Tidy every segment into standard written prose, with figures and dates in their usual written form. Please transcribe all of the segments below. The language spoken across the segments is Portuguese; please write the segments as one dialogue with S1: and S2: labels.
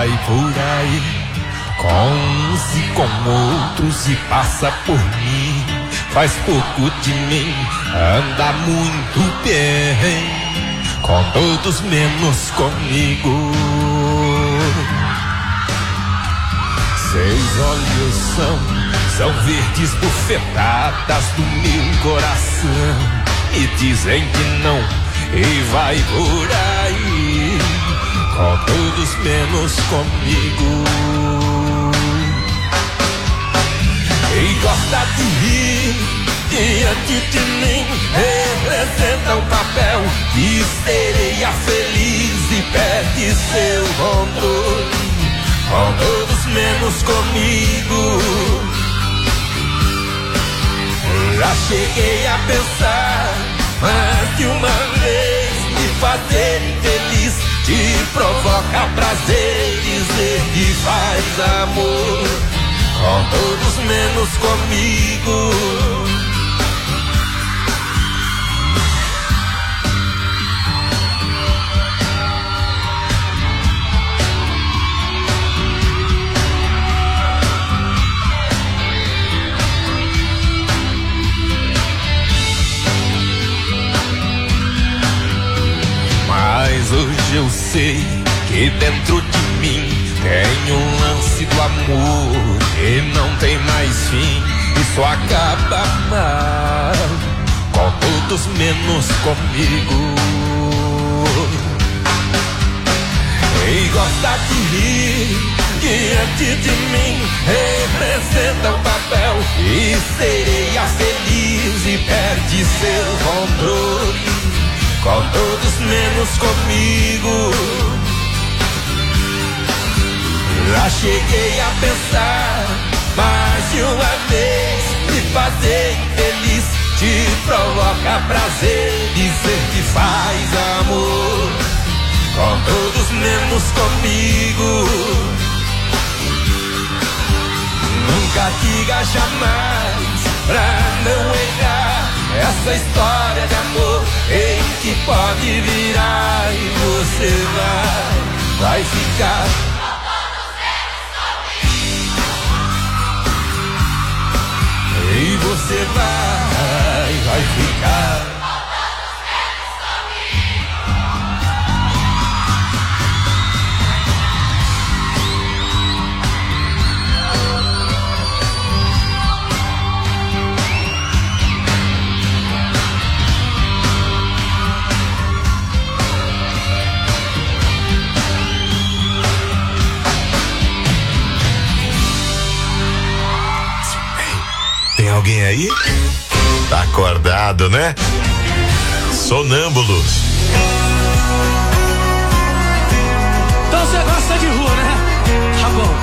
S1: vai por aí com uns e com outros e passa por mim. Faz pouco de mim, anda muito bem, com todos menos comigo. Seus olhos são verdes bufetadas do meu coração, e dizem que não, e vai por aí, com todos menos comigo. E gosta de rir diante de mim, representa um papel de sereia feliz e perde seu controle, com todos menos comigo. Já cheguei a pensar mais de uma vez, me fazer infeliz, te provoca prazer, dizer que faz amor, com todos menos comigo. Mas hoje eu sei que dentro de mim tem um lance do amor que não tem mais fim e só acaba mal, com todos menos comigo. E gosta de rir diante de mim, representa um papel e sereia feliz e perde seu controle, com todos menos comigo. Já cheguei a pensar mais de uma vez, me fazer infeliz, te provoca prazer, dizer que faz amor, com todos menos comigo. Nunca diga jamais pra não errar essa história de amor em que pode virar e você vai ficar. E você vai ficar.
S2: Tem alguém aí? Tá acordado, né? Sonâmbulos.
S3: Então você gosta de rua, né? Tá bom.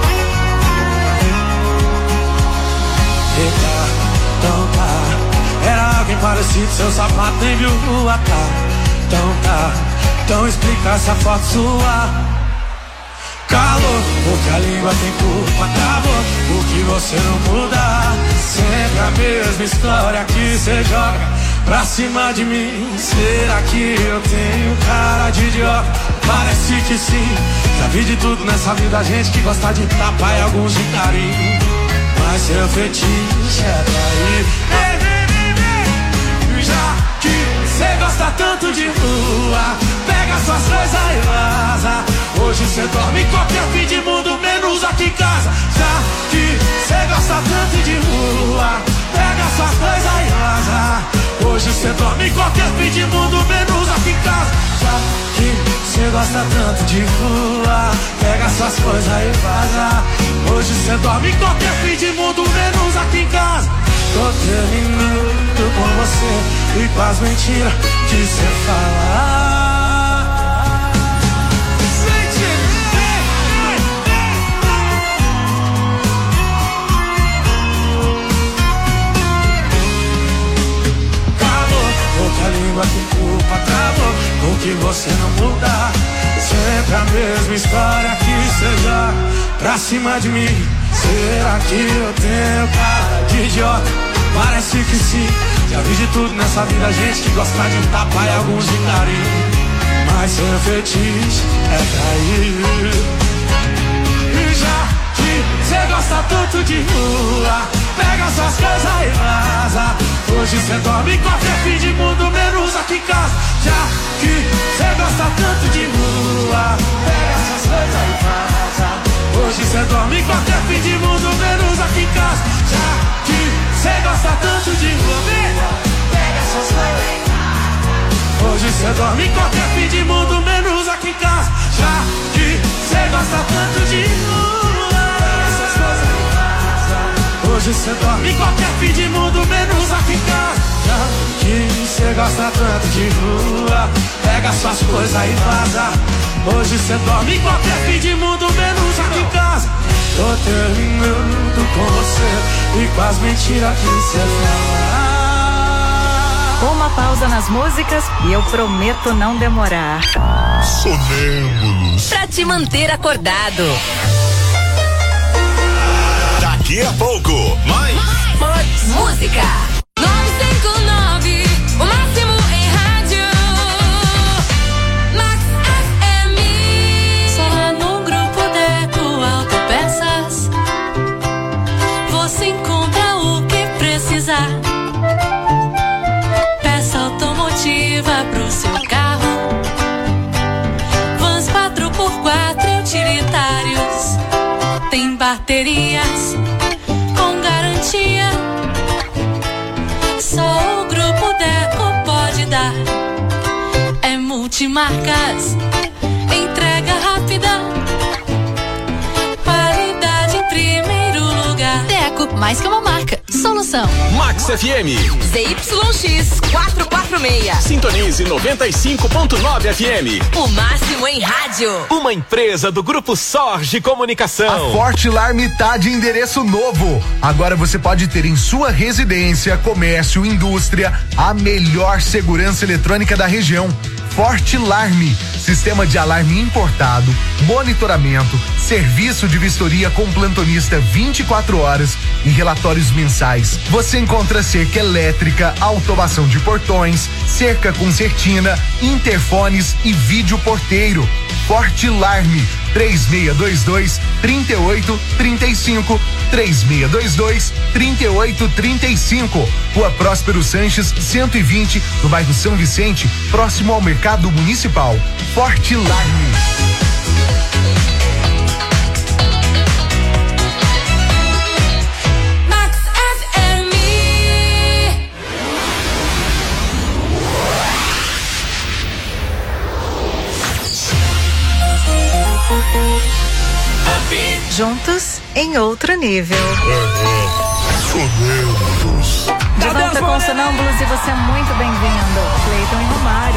S3: Eita, então tá. Era alguém parecido, seu sapato nem viu rua, tá? Então tá. Então explica essa foto sua. Calor, porque a língua tem culpa, acabou, porque você não muda. Sempre a mesma história que você joga pra cima de mim. Será que eu tenho cara de idiota? Parece que sim. Já vi de tudo nessa vida, gente que gosta de tapar e alguns de carinho, mas seu fetiche é trair. Já que você gosta tanto de rua, pega suas coisas e vaza. Hoje você dorme em qualquer fim de mundo, menos aqui em casa. Já que você gosta tanto de rua, pega suas coisas e vaza. Hoje você dorme em qualquer fim de mundo, menos aqui em casa. Já que você gosta tanto de rua, pega suas coisas e vaza. Hoje você dorme em qualquer fim de mundo, menos aqui em casa. Tô terminando com você e com as mentiras que você fala. A língua tem culpa, acabou, porque você não muda. Sempre a mesma história que você joga pra cima de mim. Será que eu tenho cara de idiota? Parece que sim. Já vi de tudo nessa vida, gente que gosta de tapar e alguns de carinho, mas seu fetiche é trair. Hoje cê dorme em qualquer fim de mundo, menos aqui em casa. Já que cê gosta tanto de rua, pega essas coisas e vaza. Hoje cê dorme em qualquer fim de mundo, menos aqui em casa. Já que cê gosta tanto de rua, pega essas coisas e vaza. Hoje cê dorme em qualquer fim de mundo, menos aqui em casa. Já que cê gosta tanto de rua, pega essas coisas e vaza. Hoje cê dorme em qualquer fim de mundo, menos aqui em casa. Já que cê gosta tanto de rua, pega suas coisas e vaza. Hoje cê dorme em qualquer fim de mundo, menos aqui em casa. Tô terminando com você e com as mentiras que cê fala.
S4: Uma pausa nas músicas e eu prometo não demorar.
S2: Sonâmbulos.
S5: Pra te manter acordado.
S2: Daqui a pouco, mais
S5: música. 959, o máximo em rádio. Max FM.
S6: Só lá no grupo Deco Autopeças você encontra o que precisar. Peça automotiva pro seu carro. Vans 4x4 utilitários. Tem baterias com garantia. Só o grupo Deco pode dar. É multimarcas, entrega rápida, qualidade em primeiro lugar.
S5: Deco, mais que uma marca, solução.
S7: Max FM.
S5: ZYX 446.
S7: Sintonize 95.9 FM.
S5: O máximo em rádio.
S7: Uma empresa do Grupo Sorge Comunicação.
S8: A Forte Alarme tá de endereço novo. Agora você pode ter em sua residência, comércio, indústria, a melhor segurança eletrônica da região. Forte Alarme, sistema de alarme importado, monitoramento, serviço de vistoria com plantonista 24 horas e relatórios mensais. Você encontra cerca elétrica, automação de portões, cerca concertina, interfones e vídeo porteiro. Forte Alarme, 3622-3835, 3622-3835. Rua Próspero Sanches, 120, no bairro São Vicente, próximo ao Mercado Municipal. Forte Alarme.
S4: Juntos em outro nível.
S2: Sonâmbulos.
S4: De volta com Sonâmbulos e você é muito bem-vindo. Cleiton e Romário.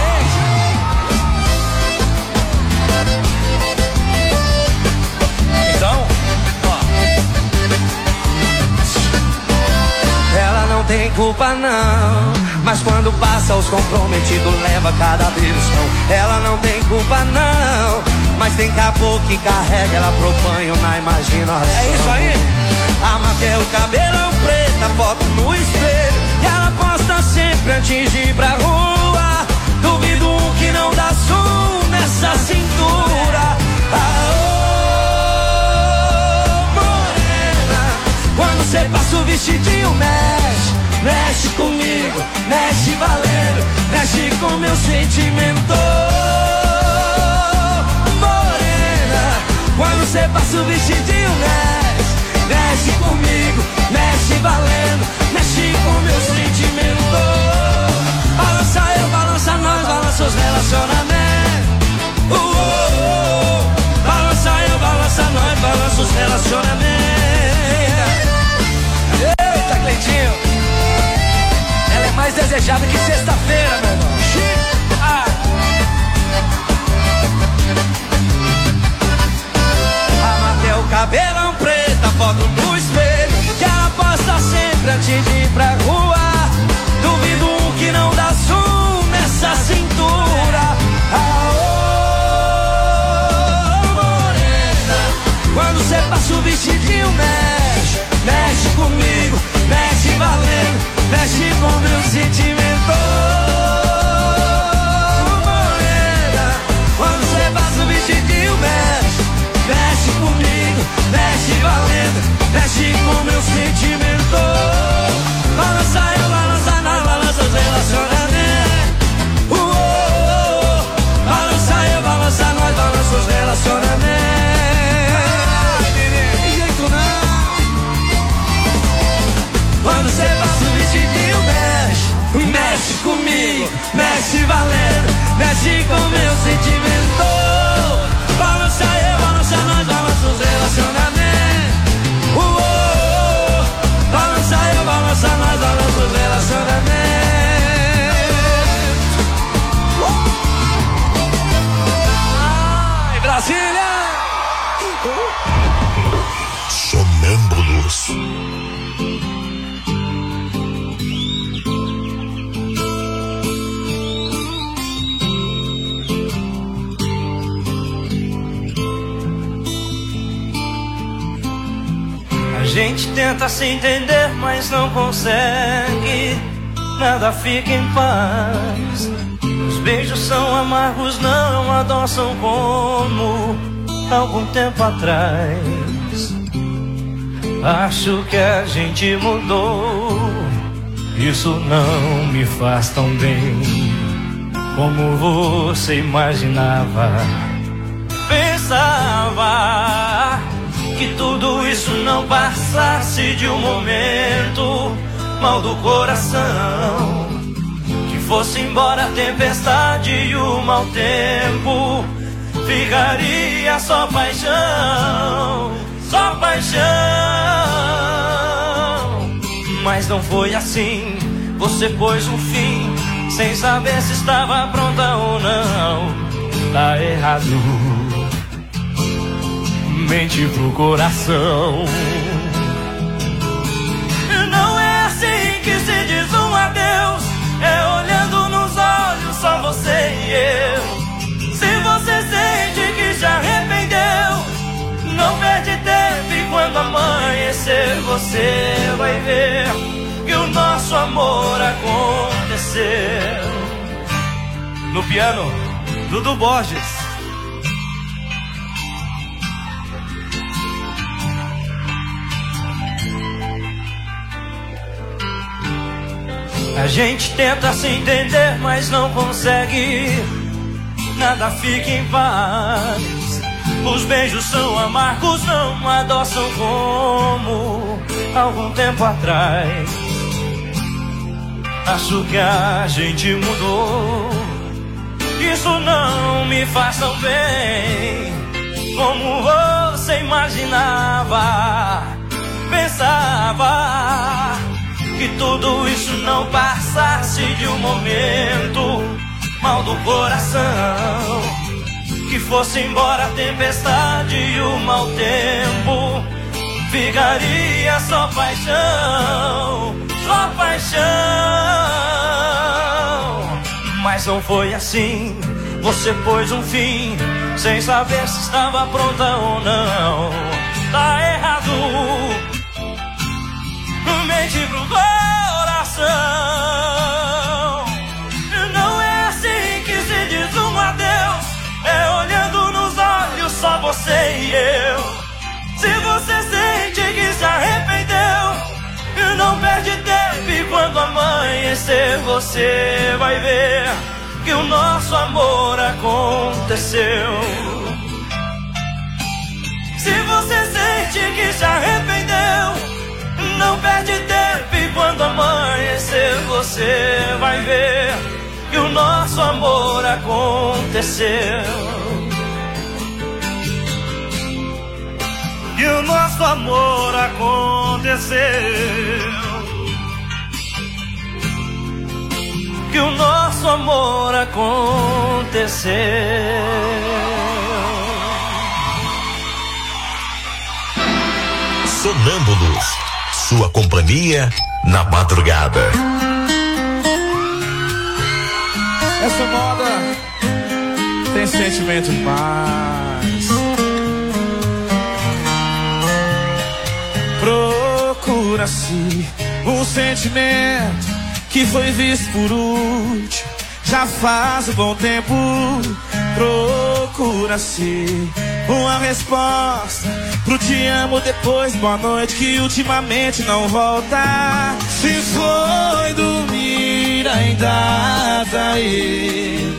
S3: Então, ó. Ela não tem culpa não, mas quando passa os comprometidos leva cada beliscão. Ela não tem culpa não, mas tem caboclo que carrega ela pro banho na imaginação. É isso aí. A Matel, cabelão preto, a foto no espelho e ela posta sempre antes de ir pra rua. Duvido um que não dá zoom nessa cintura. Morena, quando cê passa o vestidinho mexe, mexe comigo, mexe valendo, mexe com meu sentimento. Morena, quando cê passa o vestidinho mexe, mexe comigo, mexe valendo, mexe com meu sentimento. Balança eu, balança nós, balança os relacionamentos. Balança eu, balança nós, balança os relacionamentos. Eita, Cleitinho, ela é mais desejada que sexta-feira, meu irmão. A Matel, cabelão preto, a foto no espelho que ela posta sempre antes de ir pra rua. Duvido um que não dá zoom nessa cintura. Morena, quando cê passa o vestidinho mexe, mexe comigo, mexe valendo, mexe com meu sentimento. Morena, quando cê passa o vestidinho mexe, mexe comigo, mexe valendo, mexe com meu sentimento. Balança eu, balança
S2: Sonâmbulos.
S9: A gente tenta se entender, mas não consegue. Nada fica em paz. Os beijos são amargos, não adoçam como algum tempo atrás. Acho que a gente mudou. Isso não me faz tão bem como você imaginava. Pensava que tudo isso não passasse de um momento mal do coração, que fosse embora a tempestade e o mau tempo, ficaria só paixão, só paixão. Mas não foi assim, você pôs um fim, sem saber se estava pronta ou não. Tá errado, mente pro coração. Não é assim que se diz um adeus, é olhando nos olhos só você e eu. Se você sente que se arrependeu, não perde tempo e quando amanhecer você vai ver que o nosso amor aconteceu. No piano, Dudu Borges. A gente tenta se entender, mas não consegue. Nada fica em paz. Os beijos são amargos, não adoçam como algum tempo atrás. Acho que a gente mudou. Isso não me faz tão bem como você imaginava. Pensava que tudo isso não passasse de um momento mal do coração, que fosse embora a tempestade e o mau tempo, ficaria só paixão, só paixão. Mas não foi assim, você pôs um fim, sem saber se estava pronta ou não. Tá errado, mente pro coração. Não é assim que se diz um adeus, é olhando nos olhos só você e eu. Se você sente que se arrependeu, não perde tempo e quando amanhecer você vai ver que o nosso amor aconteceu. Se você sente que se arrependeu, não perde tempo e quando amanhecer você vai ver que o nosso amor aconteceu. Que o nosso amor aconteceu. Que o nosso amor aconteceu.
S2: Sonâmbulos, sua companhia na madrugada.
S3: Essa moda tem sentimento em paz. Procura-se um sentimento que foi visto por último, já faz um bom tempo. Procura-se uma resposta pro te amo depois, boa noite, que ultimamente não volta. Se foi dormir ainda tá aí,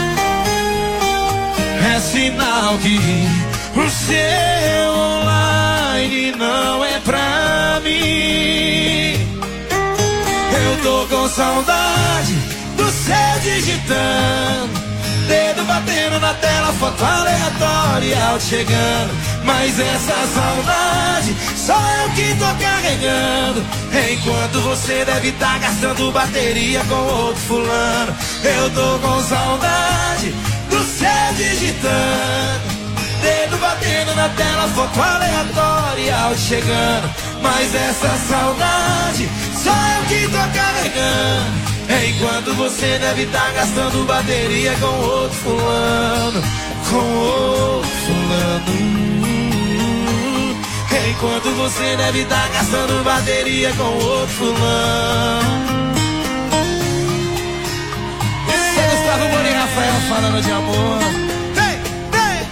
S3: é sinal que o seu online não é pra mim. Eu tô com saudade do céu digitando, dedo batendo na tela, foto aleatória chegando. Mas essa saudade só eu que tô carregando, enquanto você deve estar gastando bateria com outro fulano. Eu tô com saudade do céu digitando, dedo batendo na tela, foto aleatória chegando. Mas essa saudade só eu que tô carregando. Enquanto você deve estar gastando bateria com outro fulano, com outro fulano. Enquanto você deve estar gastando bateria com outro fulano. Gustavo Moura e Rafael falando de amor. Vem, vem.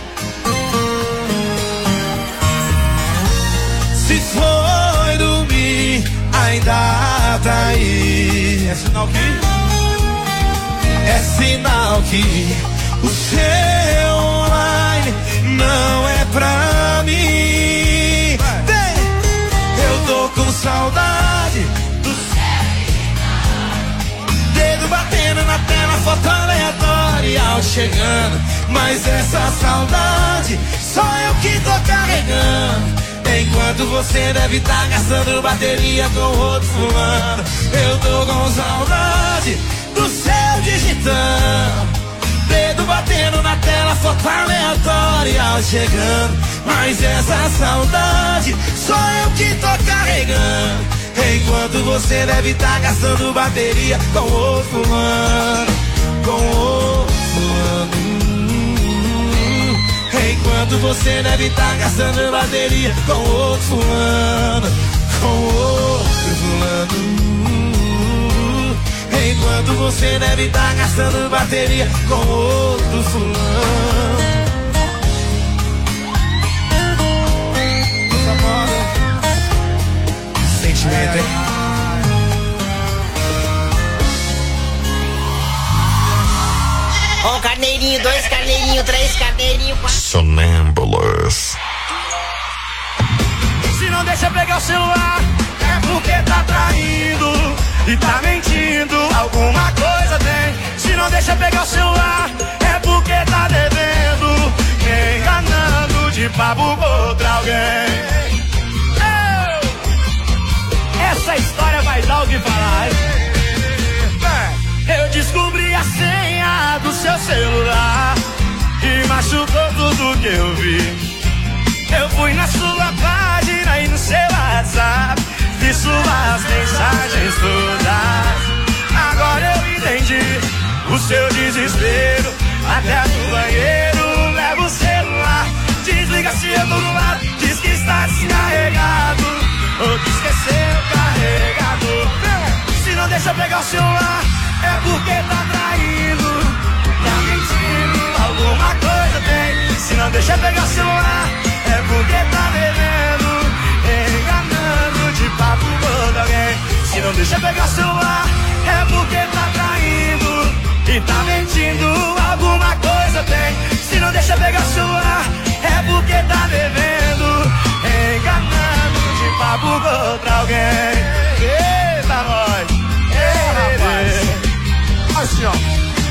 S3: Se foi dormir, ainda tá aí. É sinal que? É sinal que o seu online não é pra mim. Vem. Eu tô com saudade do dedo batendo na tela, foto aleatória chegando. Mas essa saudade só eu que tô carregando. Enquanto você deve estar gastando bateria com outro fulano. Eu tô com saudade do seu digitão, dedo batendo na tela, foto aleatória chegando. Mas essa saudade só eu que tô carregando. Enquanto você deve estar gastando bateria com outro fulano, com outro fulano. Enquanto você deve estar gastando bateria com outro fulano, com outro fulano. Enquanto você deve estar gastando bateria com outro fulano. Sentimento, hein?
S10: Um carneirinho, 2 carneirinhos, 3 carneirinhos, 4.
S2: Sonâmbulos.
S3: Se não deixa pegar o celular, é porque tá traindo e tá mentindo. Alguma coisa tem. Se não deixa pegar o celular, é porque tá devendo, me enganando de papo com outra alguém. Essa história vai dar o que falar, hein? Eu descobri a senha do seu celular e machucou tudo que eu vi. Eu fui na sua página e no seu WhatsApp, vi suas mensagens todas. Agora eu entendi o seu desespero. Até no banheiro leva o celular, desliga se eu tô do lado, diz que está descarregado, ou que esqueceu o carregador. Se não deixa pegar o celular, é porque tá traindo, tá mentindo, alguma coisa tem. Se não deixa pegar o celular, é porque tá devendo, enganando de papo com alguém. Se não deixa pegar o celular, é porque tá traindo e tá mentindo, alguma coisa tem. Se não deixa pegar o celular, é porque tá devendo, enganando de papo com outra alguém. Eita, nós! Assim, ó.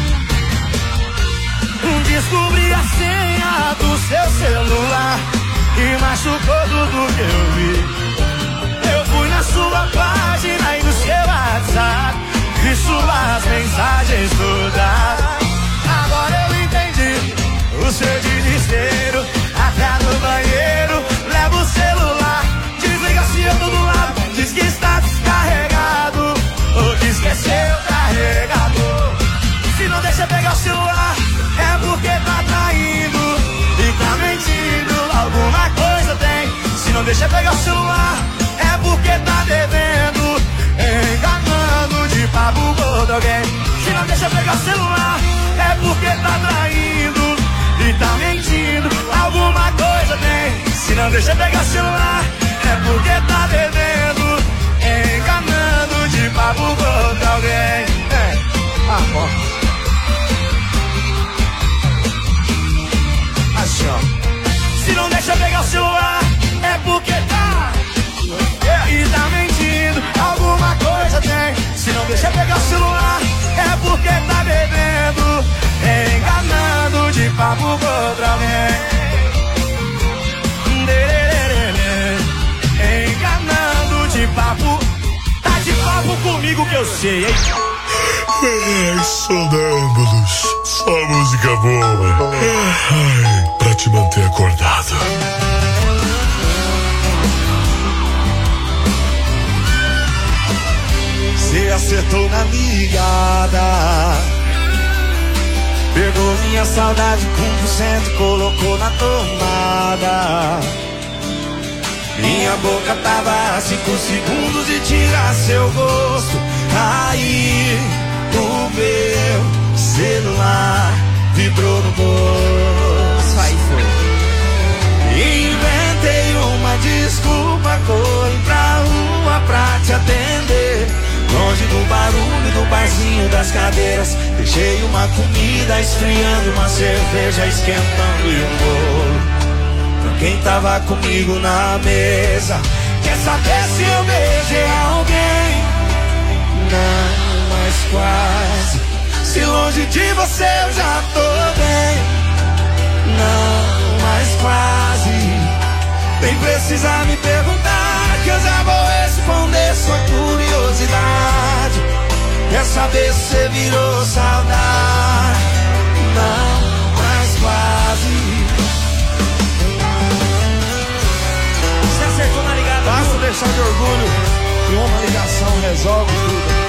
S3: Descobri a senha do seu celular e machucou tudo que eu vi. Eu fui na sua página e no seu WhatsApp, vi suas mensagens todas. Agora eu entendi o seu desespero. Até no banheiro leva o celular, desliga se eu tô do lado, diz que está descarregado, ou que esqueceu o carregador. Se não deixa pegar o celular, é porque tá traindo e tá mentindo, alguma coisa tem. Se não deixa pegar o celular, é porque tá devendo, enganando de papo com alguém. Se não deixa pegar o celular, é porque tá traindo e tá mentindo, alguma coisa tem. Se não deixa pegar o celular, é porque tá devendo, enganando de papo com alguém. Assim, ó. Se não deixa pegar o celular, é porque tá e tá mentindo, alguma coisa tem. Se não deixa pegar o celular, é porque tá bebendo, enganando de papo com outra alguém. Enganando de papo, tá de papo comigo que eu sei, hein?
S2: Sonâmbulos, só música boa. Ai, pra te manter acordado.
S3: Você acertou na ligada, pegou minha saudade com 100%, colocou na tomada. Minha boca tava a 5 segundos de tirar seu gosto. Aí o meu celular vibrou no bolso. Aí foi. Inventei uma desculpa, corri pra rua pra te atender. Longe do barulho do barzinho das cadeiras, deixei uma comida esfriando, uma cerveja esquentando e um bolo pra quem tava comigo na mesa. Quer saber se eu beijei alguém? Não, mas quase. Se longe de você eu já tô bem. Não, mas quase. Nem precisa me perguntar, que eu já vou responder sua curiosidade. Quer saber se você virou saudade? Não, mas quase. Você acertou na ligada. Basta deixar de orgulho que uma ligação resolve tudo.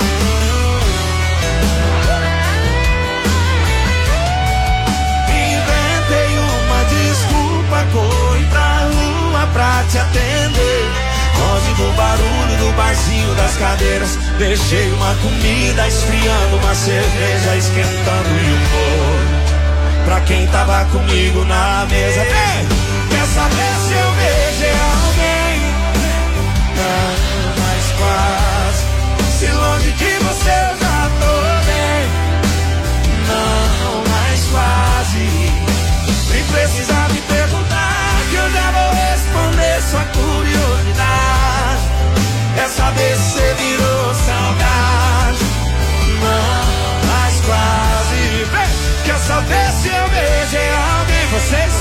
S3: Inventei uma desculpa, corri pra rua pra te atender. Longe do barulho do barzinho das cadeiras, deixei uma comida esfriando, uma cerveja esquentando e um bolo pra quem tava comigo na mesa. Ei, quer saber se eu beijei alguém? Não, mas quase. Se longe de você eu já tô bem. Não, mas quase. Nem precisa me perguntar, que eu já vou responder sua curiosidade. Quer saber se você virou saudade? Não, mas quase. Vem. Quer saber se eu beijei alguém? Vocês?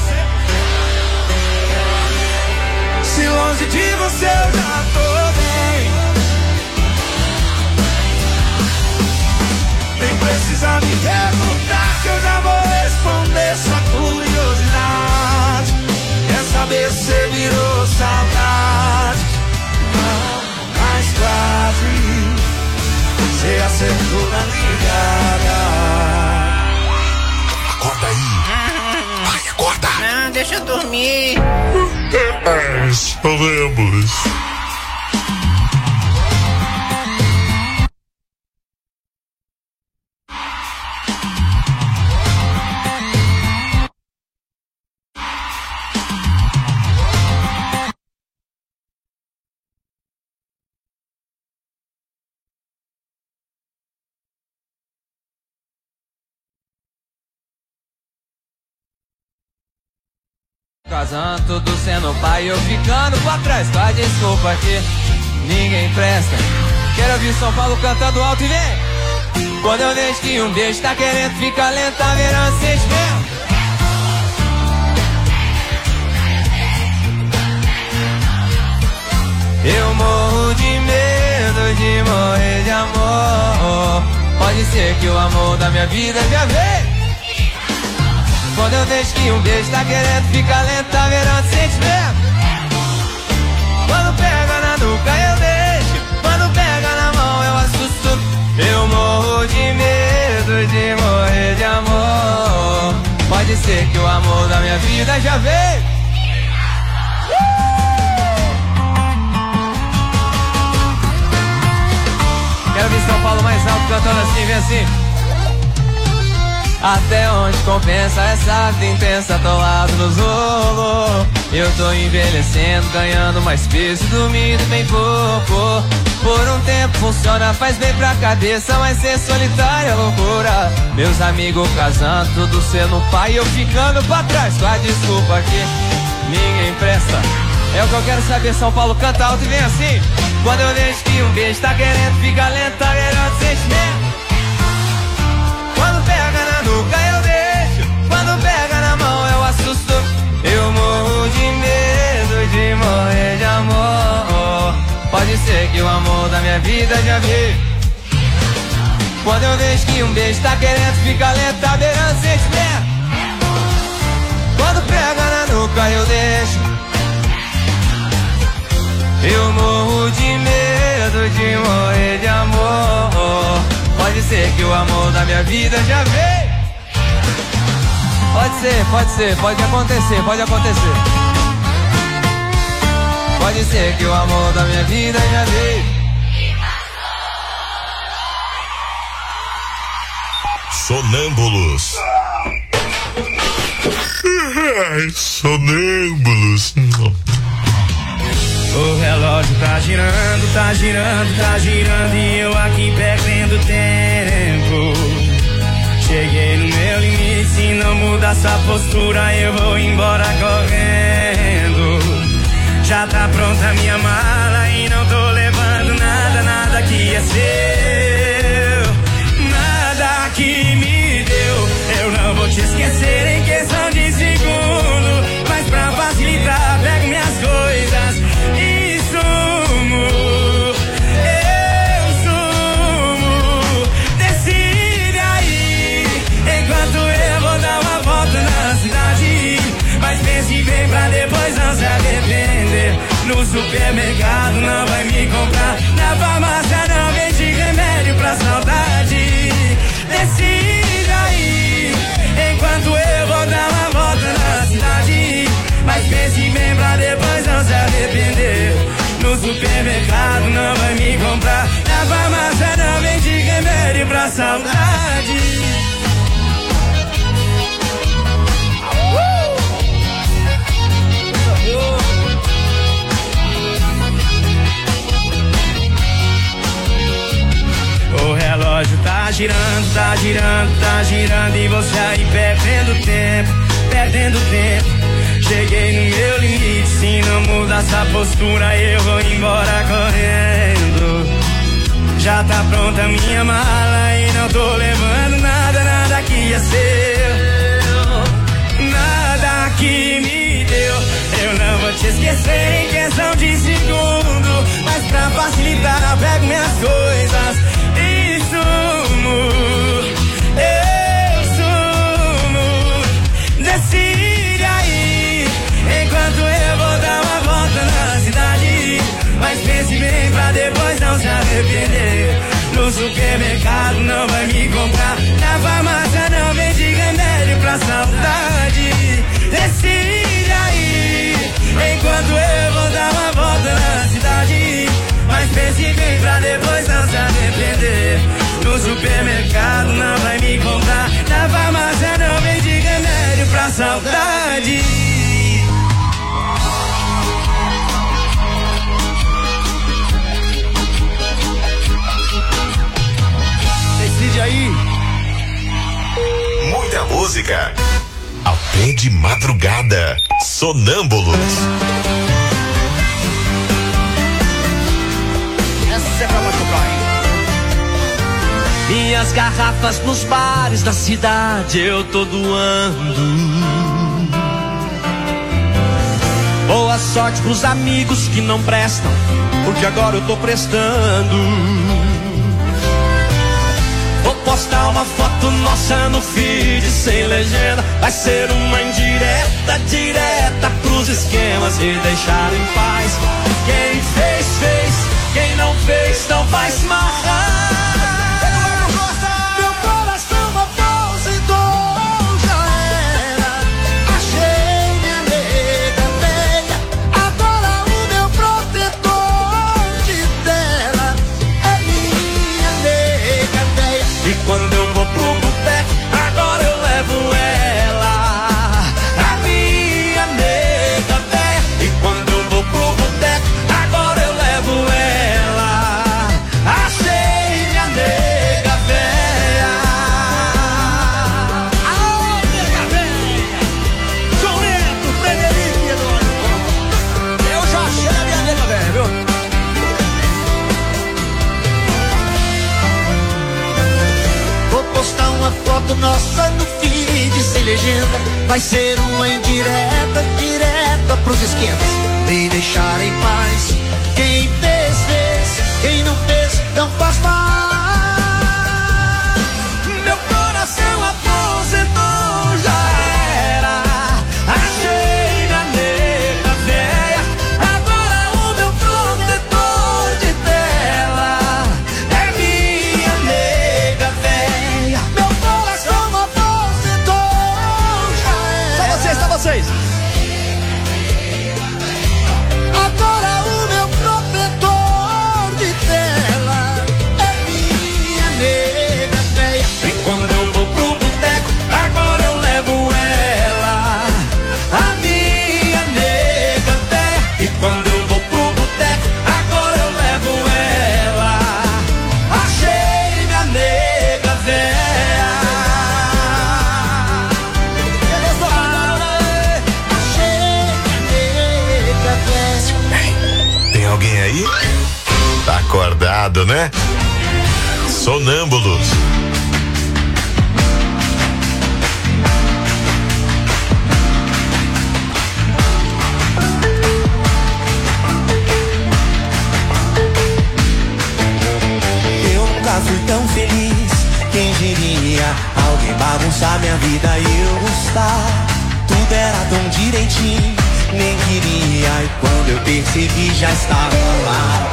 S3: Se longe de você eu já tô bem. Nem precisa me perguntar, que eu já vou responder sua curiosidade. Quer saber se você virou saudade? Não, mas quase. Você acertou na ligada.
S2: Acorda aí. Vai, acorda.
S10: Não, deixa eu dormir.
S2: Sonâmbulos.
S11: Casando, tudo sendo pai, eu ficando pra trás. Com a desculpa que ninguém presta. Quero ouvir São Paulo cantando alto e vem. Quando eu vejo que um beijo tá querendo ficar lento, tá virando sentimento. Eu morro de medo de morrer de amor. Pode ser que o amor da minha vida já veio. Quando eu vejo que um beijo tá querendo ficar lento, tá virando sentimento. Quando pega na nuca eu deixo, quando pega na mão eu assusto. Eu morro de medo de morrer de amor. Pode ser que o amor da minha vida já veio. Quero ver São Paulo mais alto cantando assim, vem assim. Até onde compensa essa vida intensa, atolado no rolo. Eu tô envelhecendo, ganhando mais peso, dormindo bem pouco. Por um tempo funciona, faz bem pra cabeça, mas ser solitário é loucura. Meus amigos casando, tudo sendo pai, eu ficando pra trás. Com a desculpa que ninguém presta. É o que eu quero saber, São Paulo canta alto e vem assim. Quando eu vejo que um beijo tá querendo ficar lento, tá virando sentimento. Quando pega na nuca eu deixo, quando pega na mão eu assusto. Eu morro de medo de morrer de amor. Pode ser que o amor da minha vida já veio. Quando eu vejo que um beijo tá querendo ficar lento, tá beirando sentimento. Quando pega na nuca eu deixo. Eu morro de medo de morrer de amor. Pode ser que o amor da minha vida já veio. Pode acontecer. Pode ser que o amor da minha vida já veio.
S2: Sonâmbulos. Sonâmbulos.
S3: O relógio tá girando e eu aqui perdendo tempo. Cheguei no meu limite, se não mudar essa postura eu vou embora correndo. Já tá pronta minha mala e não tô levando nada que é seu. Nada que me deu, eu não vou te esquecer em questão de segundo. Mas pra facilitar, pego minhas coisas e sumo. Eu sumo. Decide aí, enquanto eu vou dar uma volta na cidade. Mas pense bem pra depois não se arrepender. No supermercado não vai me comprar, na farmácia não vende remédio pra saudade. Decide aí, enquanto eu vou dar uma volta na cidade. Mas pense bem pra depois não se arrepender. No supermercado não vai me comprar, na farmácia não vende remédio pra saudade. O relógio tá girando e você aí perdendo tempo. Cheguei no meu limite, se não mudar essa postura eu vou embora correndo. Já tá pronta minha mala e não tô levando nada que é seu. Nada que me deu, eu não vou te esquecer em questão de segundo. Mas pra facilitar eu pego minhas coisas e sumo. Eu sumo. Decide aí, enquanto eu vou dar uma volta na cidade. Mas pense bem pra depois não se arrepender. No supermercado não vai me comprar, na farmácia não vende remédio pra saudade. Decide aí, enquanto eu vou dar uma volta na cidade. Mas pense bem pra depois não se arrepender. No supermercado não vai me comprar, na farmácia não vende remédio pra saudade. Decide aí.
S2: Muita música. Até de madrugada. Sonâmbulos.
S3: Essa é pra machucar, hein?
S9: Minhas garrafas nos bares da cidade eu tô doando. Boa sorte pros amigos que não prestam, porque agora eu tô prestando. Vou postar uma foto nossa no feed sem legenda. Vai ser uma indireta, direta pros esquemas e deixar em paz. Quem fez, fez. Quem não fez, não vai se marrar.
S3: Meu coração aposentou, já era. Achei minha nega velha. Agora o meu protetor de tela é minha nega velha.
S9: E quando eu vou pro boteco, agora eu levo ela, a minha nega velha. E quando eu vou pro boteco, agora eu levo ela, achei minha nega velha.
S3: Aô, nega velha! João Neto, Frederico e Eduardo. Eu já achei a minha nega velha, viu? Vou postar uma foto nossa no feed sem legenda. Vai ser uma indireta, direta pros esquemas e deixar em paz. Quem fez, fez. Quem não fez, não faz mais.
S2: aí? Tá acordado, né? Sonâmbulos.
S3: Eu nunca fui tão feliz, quem diria? Alguém bagunçar minha vida e eu gostar. Tudo era tão direitinho, nem queria. E quando eu percebi já estava lá,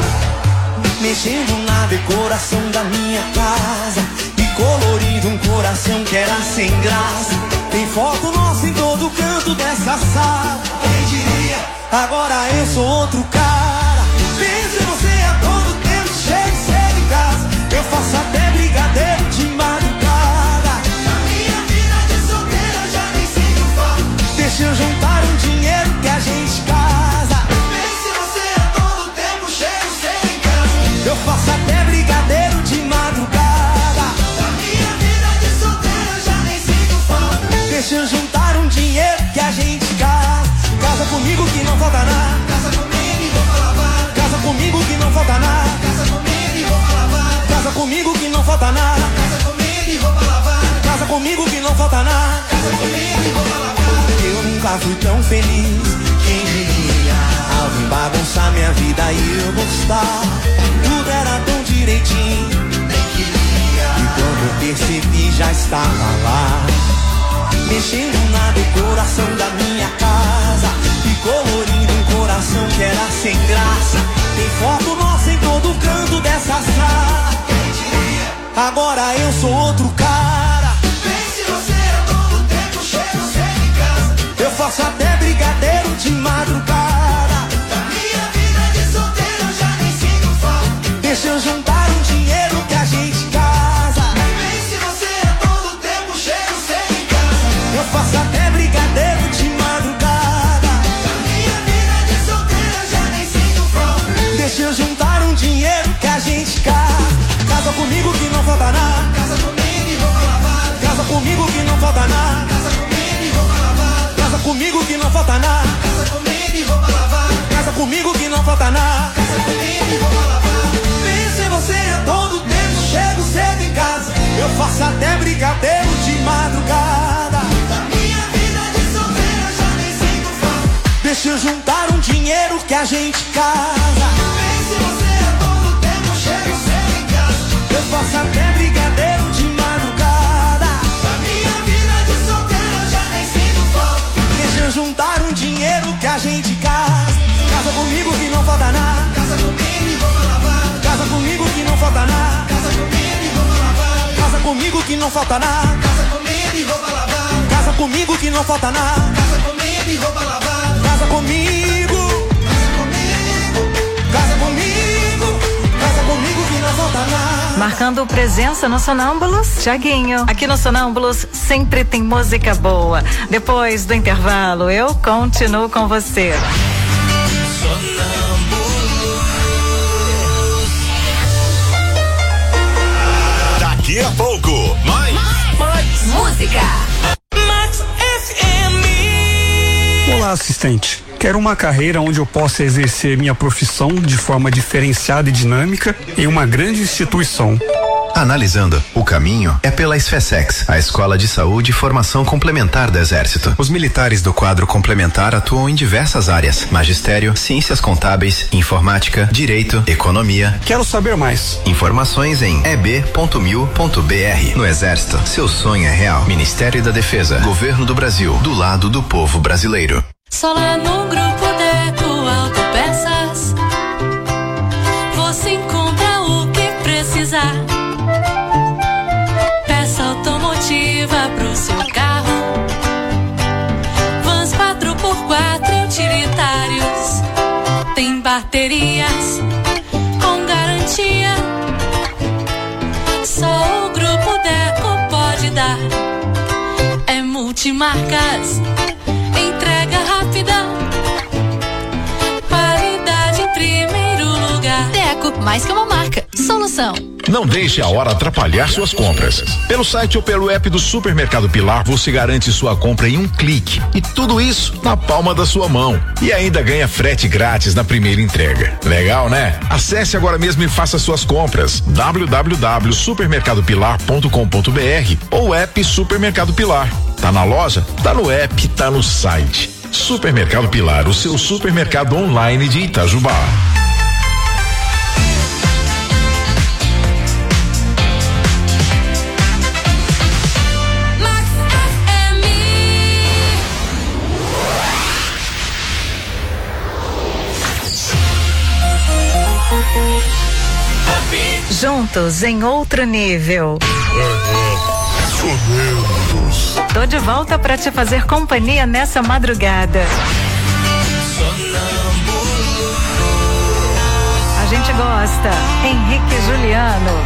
S3: mexendo na decoração da minha casa e colorindo um coração que era sem graça. Tem foto nossa em todo canto dessa sala. Quem diria? Agora eu sou outro cara. Penso em você a todo tempo, chego cedo em casa. Eu faço até brigadeiro de madrugada. Na minha vida de solteiro eu já nem sinto falta. Deixa eu juntar um dinheiro que a gente casa. Penso em você a todo tempo, chego cedo em casa. Eu faço até brigadeiro de madrugada. Na minha vida de solteiro eu já nem sinto falta. Deixa eu juntar um dinheiro que a gente casa. Casa comigo que não falta nada. Casa comigo e roupa lavada. Casa comigo que não falta nada. Casa comigo e roupa lavada. Casa comigo que não falta nada. Casa comigo e roupa lavada. Casa comigo que não falta nada. Casa comigo e roupa lavada. Eu nunca fui tão feliz, quem diria? Alguém bagunçar minha vida e eu gostar. Tudo era tão direitinho, nem queria. E quando eu percebi já estava lá, mexendo na decoração da minha casa e colorindo um coração que era sem graça. Tem foto nossa em todo canto dessa sala. Quem diria? Agora eu sou outro cara. Pense você a todo tempo, chego cedo em casa. Eu faço até brigadeiro de madrugada. Da minha vida de solteiro eu já nem sinto falta. Deixa eu juntar um dinheiro que a gente casa. Pense você a todo tempo, chego cedo em casa. Eu faço até brigadeiro de madrugada. Da minha vida de solteiro eu já nem sinto falta. Deixa eu juntar um dinheiro que a gente casa. Casa comigo que não falta nada. Casa comigo e roupa lavada. Casa comigo que não falta nada. Casa comigo e roupa lavada. Casa comigo que não falta nada. Casa comigo e roupa lavada. Casa comigo que não falta nada. Casa comigo e roupa lavada. Penso em você a todo tempo, chego cedo em casa. Eu faço até brigadeiro de madrugada. Da minha vida de solteiro eu já nem sinto falta. Deixa eu juntar um dinheiro que a gente casa. Penso em você a todo tempo, chego cedo em casa. Eu faço até brigadeiro de madrugada. Da minha vida de solteiro eu já nem sinto falta. Deixa eu juntar um dinheiro que a gente casa. Casa comigo que não falta nada. Casa comigo e roupa lavada. Casa comigo que não falta nada. Casa comigo e roupa lavada. Casa comigo que não falta nada. Casa comigo e roupa lavada. Casa comigo que não falta nada. Casa comigo e roupa lavada. Casa comigo. Casa comigo. Casa comigo que não falta nada.
S4: Marcando presença no Sonâmbulos, Thiaguinho. Aqui no Sonâmbulos sempre tem música boa. Depois do intervalo, eu continuo com você.
S2: Daqui a pouco, mais
S5: música.
S9: Max FM.
S12: Olá, assistente. Quero uma carreira onde eu possa exercer minha profissão de forma diferenciada e dinâmica em uma grande instituição.
S13: Analisando, o caminho é pela SFSEX, a Escola de Saúde e Formação Complementar do Exército. Os militares do quadro complementar atuam em diversas áreas: magistério, ciências contábeis, informática, direito, economia.
S12: Quero saber mais.
S13: Informações em eb.mil.br. No Exército, seu sonho é real. Ministério da Defesa, Governo do Brasil, do lado do povo brasileiro.
S6: Só lá no Grupo Deco Autopeças você encontra o que precisar. Peça automotiva pro seu carro, vans 4x4 utilitários, tem baterias com garantia. Só o Grupo Deco pode dar. É multimarcas, entrega rápida, qualidade em primeiro lugar. Deco
S5: Boteco, mais que uma marca. Solução.
S14: Não deixe a hora atrapalhar suas compras. Pelo site ou pelo app do Supermercado Pilar, você garante sua compra em um clique. E tudo isso na palma da sua mão. E ainda ganha frete grátis na primeira entrega. Legal, né? Acesse agora mesmo e faça suas compras. www.supermercadopilar.com.br ou app Supermercado Pilar. Tá na loja? Tá no app, tá no site. Supermercado Pilar, o seu supermercado online de Itajubá.
S4: Juntos em outro nível. Tô de volta pra te fazer companhia nessa madrugada. A gente gosta. Henrique e Juliano.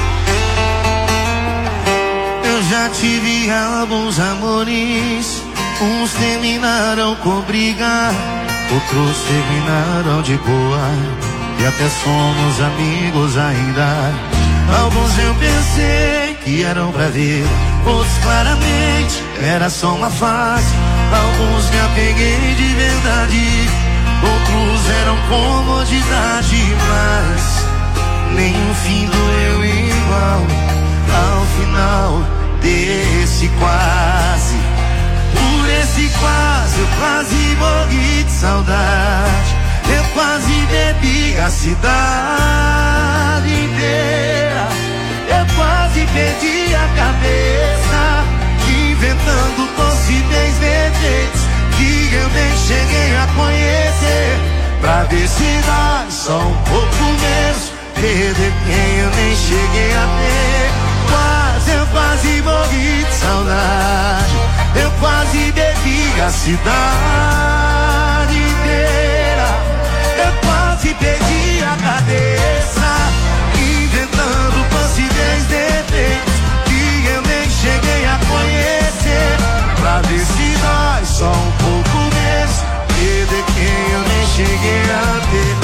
S3: Eu já tive alguns amores. Uns terminaram com briga, outros terminaram de boa. E até somos amigos ainda. Alguns eu pensei que eram pra ver, outros claramente era só uma fase. Alguns me apeguei de verdade, outros eram comodidade. Mas nenhum fim doeu igual ao final desse quase. Por esse quase eu quase morri de saudade. Eu quase bebi a cidade inteira. Eu quase perdi a cabeça, inventando possíveis defeitos que eu nem cheguei a conhecer. Pra ver se dá só um pouco menos, perder quem eu nem cheguei a ter. Eu quase morri de saudade. Eu quase bebi a cidade inteira. Eu quase perdi a cabeça, inventando possíveis defeitos que eu nem cheguei a conhecer. Pra ver se dói só um pouco menos, perder quem eu nem cheguei a ter.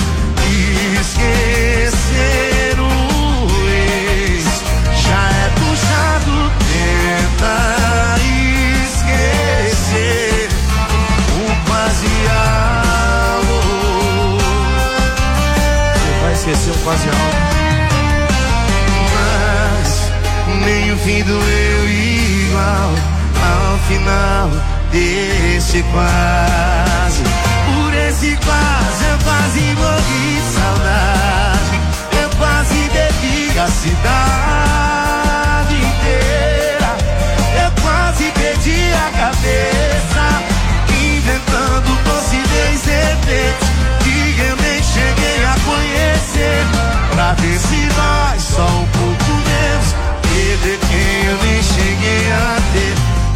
S3: Esquecer o ex já é puxado, tenta esquecer o quase algo. Você vai esquecer o quase algo. Mas nem o fim doeu igual ao final desse quase. Por esse quase eu quase morri de saudade. Eu quase bebi a cidade inteira. Eu quase perdi a cabeça, inventando possíveis efeitos que eu nem cheguei a conhecer. Pra ver se dói só um pouco menos, perder quem eu nem cheguei a ter.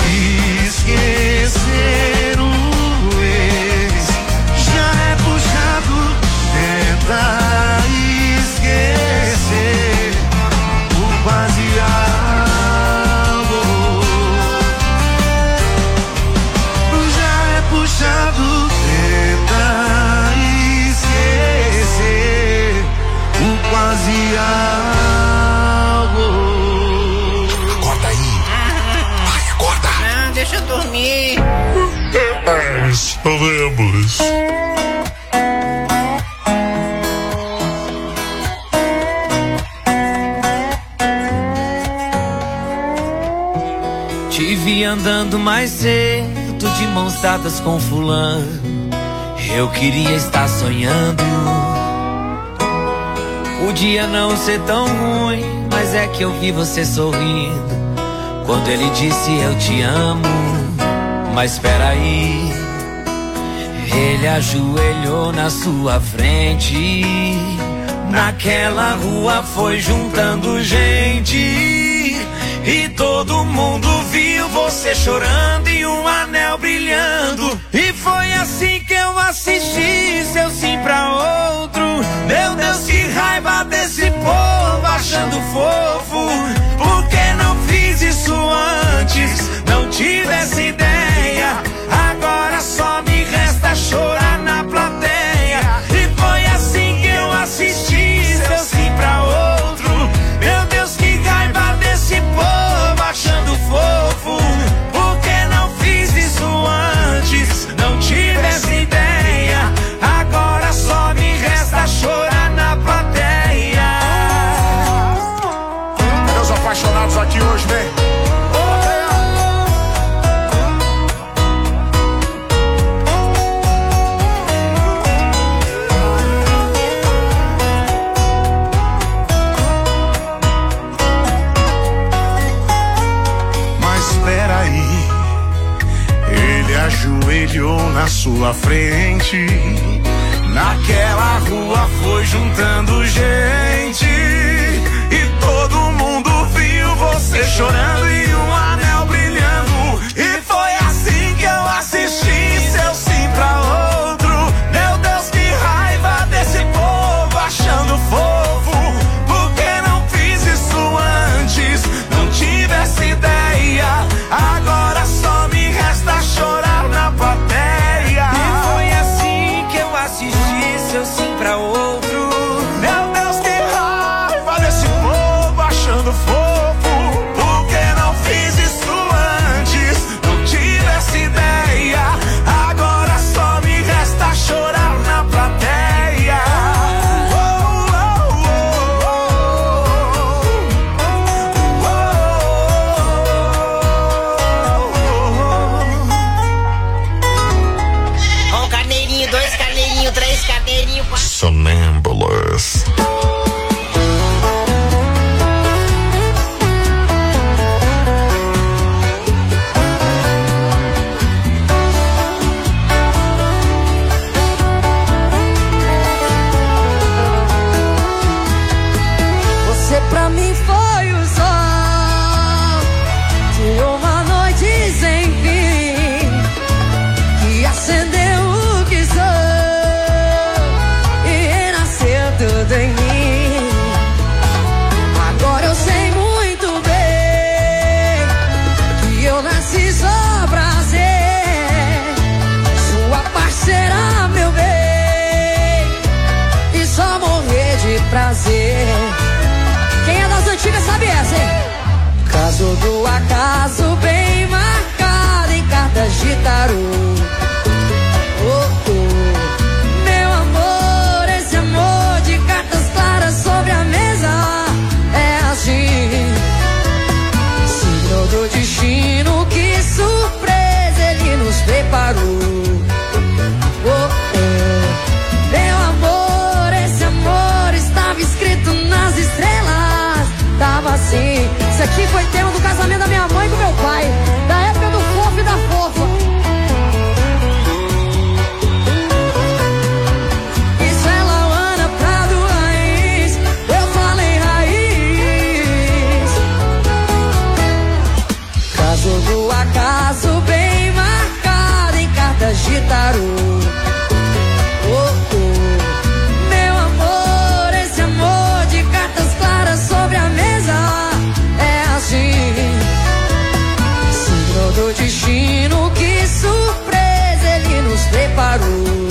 S3: Esquecer o ex já é puxado, tenta esquecer o quase algo. Já é puxado, tenta esquecer o quase algo.
S2: Acorda aí. Vai, acorda.
S10: Não, deixa eu dormir.
S2: Sabemos.
S3: Te vi andando mais cedo, de mãos dadas com fulano. Eu queria estar sonhando o dia não ser tão ruim, mas é que eu vi você sorrindo quando ele disse eu te amo. Mas peraí, ele ajoelhou na sua frente. Naquela rua foi juntando gente e todo mundo viu você chorando e um anel brilhando. E foi assim que eu assisti seu sim pra outro. Meu Deus, que raiva desse povo achando fofo. Por que não fiz isso antes? Não tive essa ideia. Agora só me resta chorar na plateia. E foi assim que eu assisti seu
S15: prazer. Quem é das antigas sabe essa, hein? Caso do acaso bem marcado em cartas de tarô. Meu amor, esse amor de cartas claras sobre a mesa é assim. Signo do destino, que surpresa ele nos preparou. Meu amor, esse amor estava escrito nas estrelas. Tava assim. Isso aqui foi tema do casamento da minha mãe com meu pai, da época do fofo e da fofa. Isso é Lauana Prado Raiz, eu falei raiz. Caso do acaso bem marcado em cartas de tarô. Meu amor, esse amor de cartas claras sobre a mesa é assim. Signo do destino, que surpresa ele nos preparou.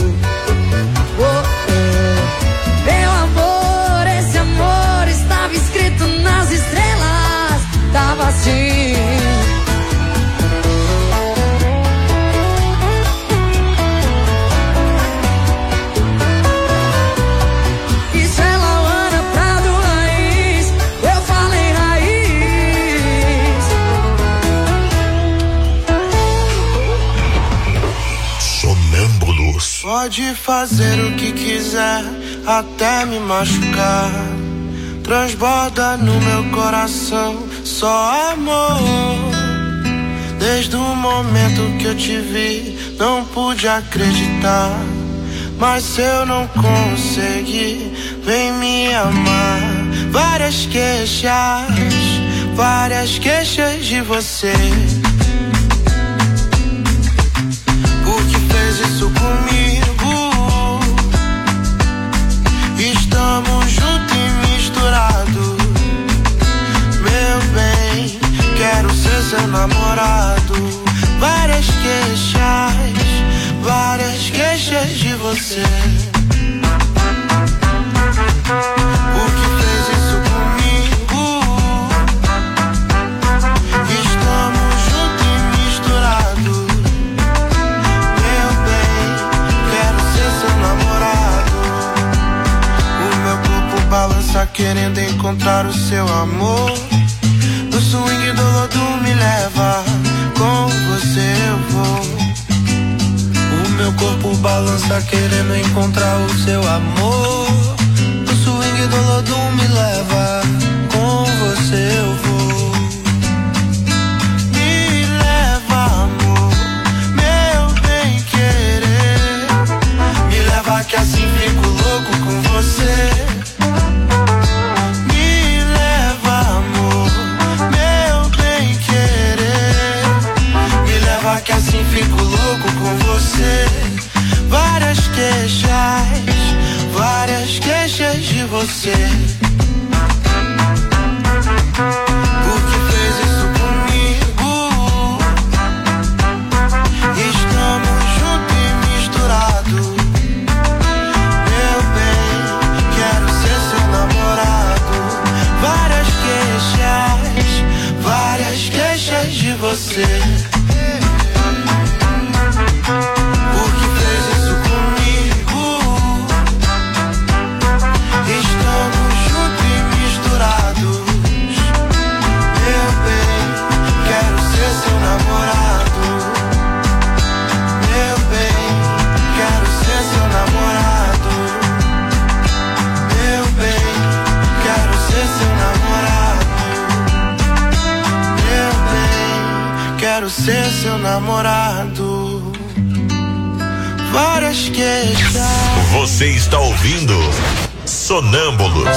S15: Meu amor, esse amor estava escrito nas estrelas. Tava assim. Isso é Lauana Prado Raiz, eu falei raiz.
S2: Sonâmbulos.
S16: Pode fazer o que quiser, até me machucar. Transborda no meu coração só amor. Desde o momento que eu te vi, não pude acreditar. Mas se eu não conseguir, vem me amar. Várias queixas de você. Por que fez isso comigo? Estamos juntos e misturados. Meu bem, quero ser seu namorado. Várias queixas de você. Por que fez isso comigo? Estamos juntos e misturados. Meu bem, quero ser seu namorado. O meu corpo balança querendo encontrar o seu amor. No swing do lodo me leva, com você eu vou. O meu corpo balança querendo encontrar o seu amor. No swing do lodo me leva, com você eu vou. Me leva, amor, meu bem querer. Me leva que assim fico louco com você. Que assim fico louco com você. Várias queixas de você. Por que fez isso comigo? Estamos juntos e misturados. Meu bem, quero ser seu namorado. Várias queixas de você. Por que fez isso comigo? Estamos juntos e misturados. Meu bem, quero ser seu namorado. Meu bem, quero ser seu namorado. Meu bem, quero ser seu namorado. Meu bem, quero ser seu namorado. Várias queixas.
S2: Você está ouvindo Sonâmbulos.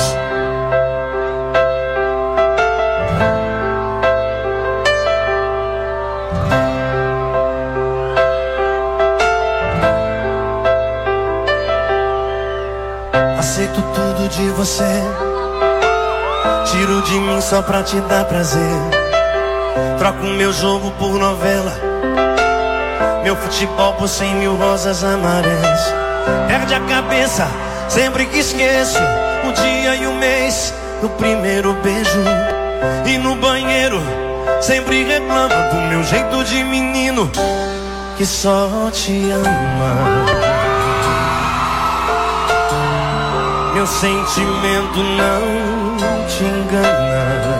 S16: Aceito tudo de você, tiro de mim só pra te dar prazer. Troco meu jogo por novela, meu futebol por 100 mil rosas amarelas. Perde a cabeça sempre que esqueço
S3: o dia e o mês do primeiro beijo. E no banheiro sempre reclama do meu jeito de menino que só te ama. Meu sentimento não te engana.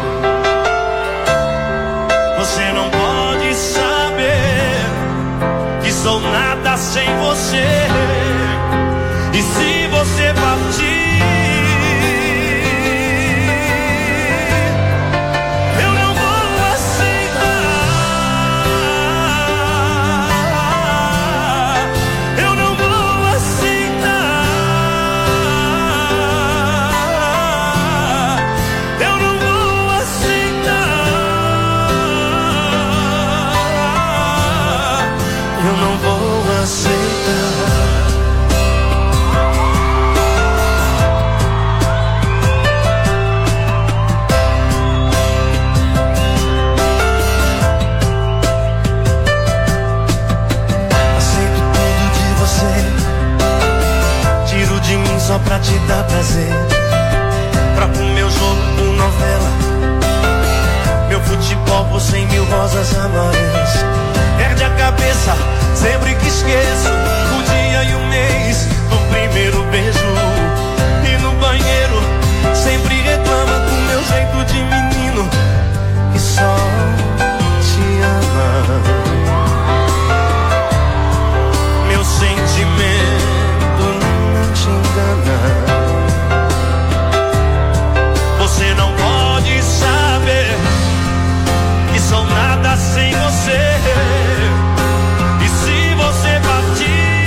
S3: Você não pode saber que sou nada sem você. E se você partir, eu não vou aceitar. Eu não vou aceitar. Eu não vou aceitar. Eu não vou aceitar. Só pra te dar prazer, troco meu jogo por novela, meu futebol por 100 mil rosas amarelas. Perde a cabeça sempre que esqueço o dia e o mês do primeiro beijo. E no banheiro sempre reclama do meu jeito de menino que só te ama. Meu sentimento te engana. Você não pode saber que sou nada sem você. E se você partir,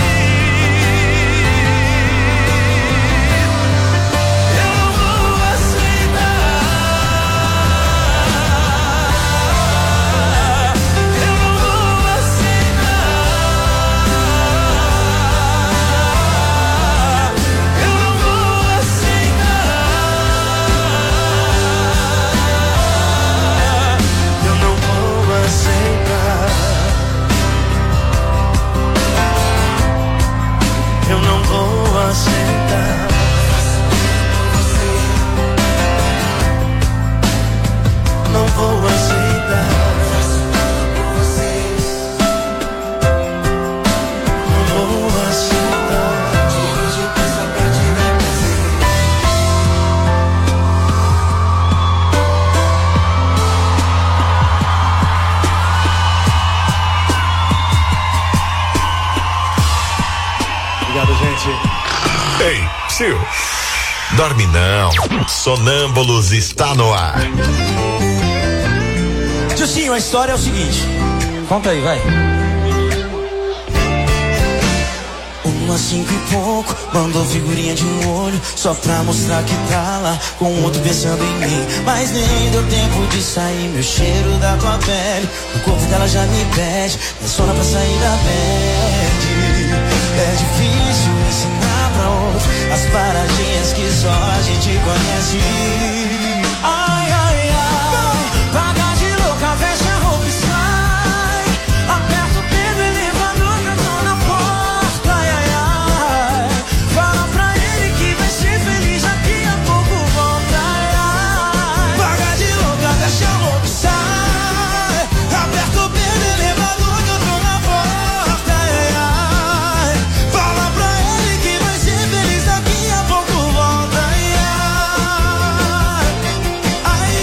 S3: eu não vou aceitar. Eu não vou aceitar. Eu não vou aceitar. Não vou aceitar. Não vou aceitar. Obrigado, gente.
S2: Ei, Sil, dorme não. Sonâmbulos está no ar.
S3: Tiozinho, a história é o seguinte. Conta aí, vai. 5 e pouco, mandou figurinha de um olho só pra mostrar que tá lá com o outro pensando em mim. Mas nem deu tempo de sair meu cheiro da tua pele. O corpo dela já me pede, é sono pra sair da bed. É difícil ensinar pra outro as paradinhas que só a gente conhece. Ai, ai, ai, paga de louca, veste a roupa e sai. Aperta o dedo, elevador, que eu tô na porta. Ai, ai, ai, fala pra ele que vai ser feliz, daqui a pouco volta. Ai, ai, paga de louca, veste a roupa e sai. Aperta o dedo, elevador, que eu tô na porta. Ai, ai, fala pra ele que vai ser feliz, daqui a pouco volta. Ai, ai,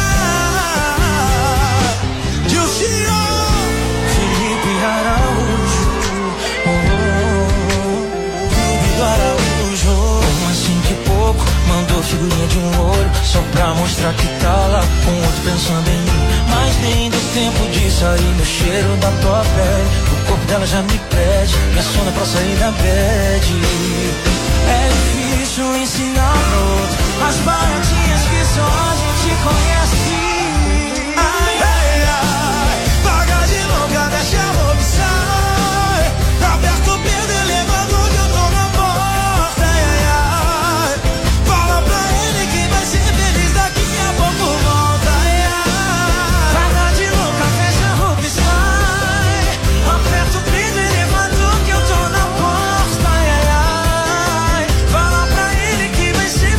S3: ai, Dilcinho, Felipe Araújo, Clube do Araújo. 5 e pouco, mandou figurinha de um olho só pra mostrar que tá lá com o outro pensando em mim. Mas nem deu tempo de sair no cheiro da tua pele. O corpo dela já me pede, me assona pra sair da bed. É difícil ensinar pro outro as paradinhas que só a gente conhece. Ai, ai, ai, paga de louca, deixa a roupa e sai. Aperta o dedo, elevador, que eu tô na porta. Ai, ai, ai, fala pra ele que vai ser feliz, daqui a pouco volta. Ai, ai, paga de louca, fecha a roupa e sai. Aperta o dedo, elevador, que eu tô na porta. Ai, ai, ai, fala pra ele que vai ser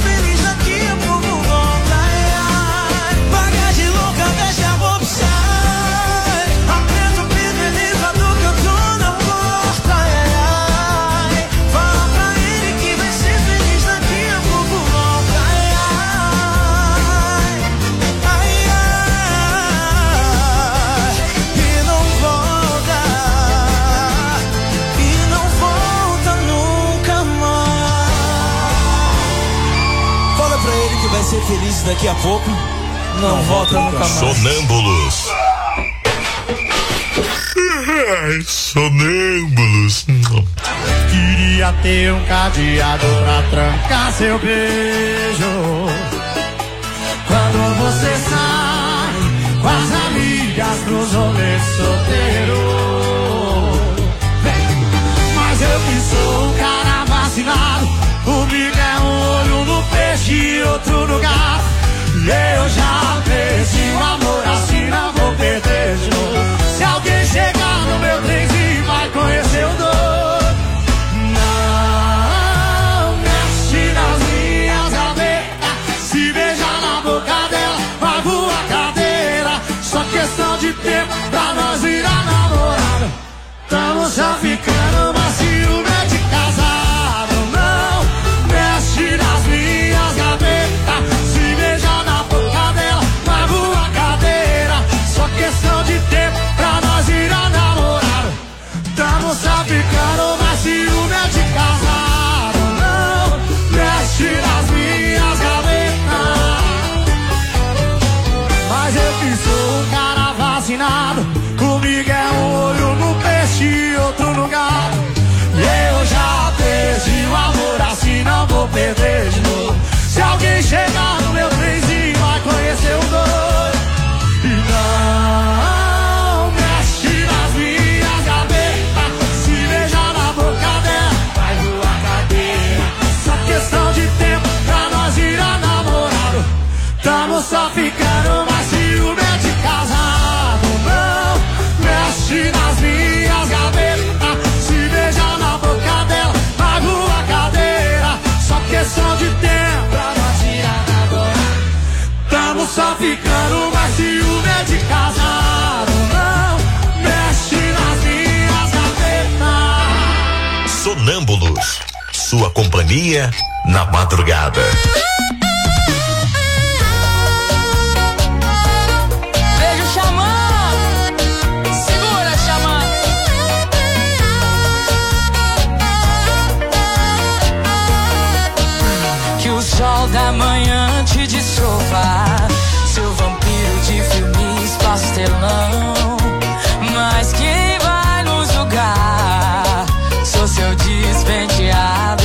S3: que vai ser feliz daqui a pouco não volta nunca mais.
S2: Sonâmbulos. Ai, sonâmbulos.
S3: Queria ter um cadeado pra trancar seu beijo. Quando você sai com as amigas pros rolês solteiros. Mas eu que sou um cara vacinado, comigo é um olho no peixe e outro no gato. E eu já perdi o amor, assim não vou perder de novo. Se alguém chegar no meu trenzinho vai conhecer o doido. Não mexe nas minhas gavetas, se beijar na boca dela vai voar cadeira. Só questão de tempo pra nós virar namorado. Tamo só ficando macio, né, de casado. Não mexe nas minhas gavetas, se beijar na boca dela vai voar cadeira. Só questão de tempo pra nós virar namorado. Tamo só ficando macio, né, de casado. Não mexe nas minhas gavetas. Mas eu que sou um cara vacinado, comigo é um olho no peixe e outro no gato. E eu já perdi o amor, assim não vou perder de novo. Se alguém chegar no meu trenzinho vai conhecer o doido. E não mexe nas minhas gavetas, se beijar na boca dela vai voar cadeira. Só questão de tempo pra nós virar namorado. Tamo só ficando macio, né, de casado. Não mexe nas minhas gavetas, se beijar na boca dela vai voar cadeira. Só questão de tempo pra nós virar namorado. Tamo só ficando macio, né, de casado. Não mexe nas minhas gavetas.
S2: Sonâmbulos. Sua companhia na madrugada.
S6: Beijo, Xamã. Segura, Xamã. Que o sol da manhã te descova, seu vampiro de filmes pastelão. Mas quem vai nos julgar? Sou seu despenteado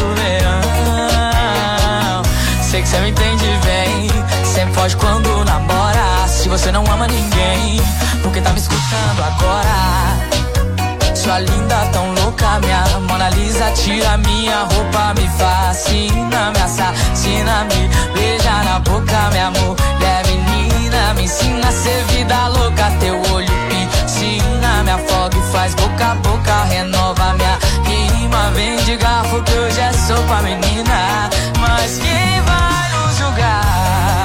S6: verão. Sei que cê me entende bem, sempre foge quando namora. Se você não ama ninguém, por que tá me escutando agora? Sua linda tão louca, minha Mona Lisa, tira minha roupa, me fascina, me assassina, me beija na boca, minha mulher menina, me ensina a ser vida louca, teu olho piscina, me afoga e faz boca a boca, renova minha rima, vem de garfo que hoje é sopa, menina, mas quem vai nos julgar?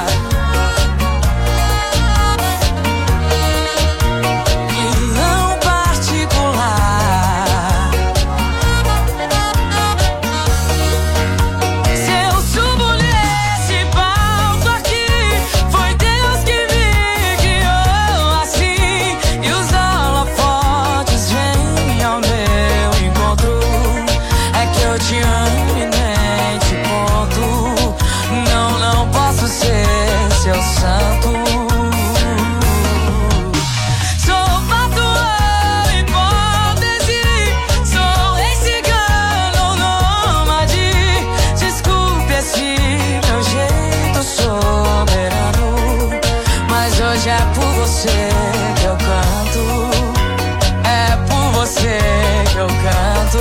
S6: Seu santo. Sou patuão, hipótese, sou rei cigano, nômade. Desculpe esse meu jeito soberano, mas hoje é por você que eu canto. É por você que eu canto.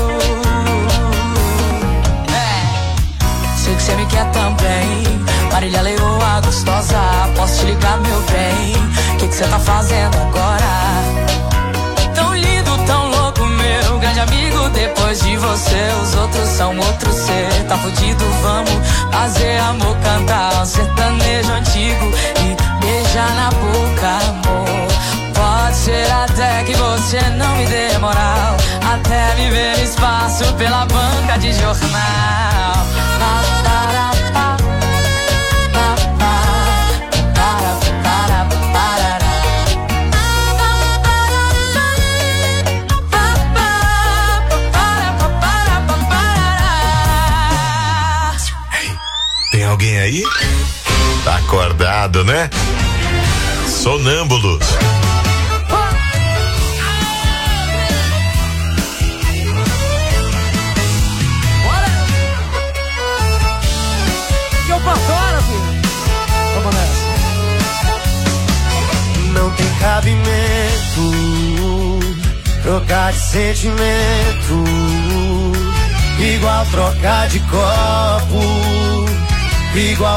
S6: Sei que você me quer também, Marília Leoa gostosa, posso te ligar, meu bem? Que cê tá fazendo agora? Tão lindo, tão louco, meu grande amigo. Depois de você, os outros são outros. Cê tá fudido, vamos fazer amor, cantar um sertanejo antigo e beijar na boca, amor. Pode ser até que você não me dê moral, até me ver espaço pela banca de jornal.
S2: Tem alguém aí? Tá acordado, né? Sonâmbulos.
S9: Que eu patora, filho. Vamos nessa. Não tem cabimento trocar de sentimento, igual trocar de copo, igual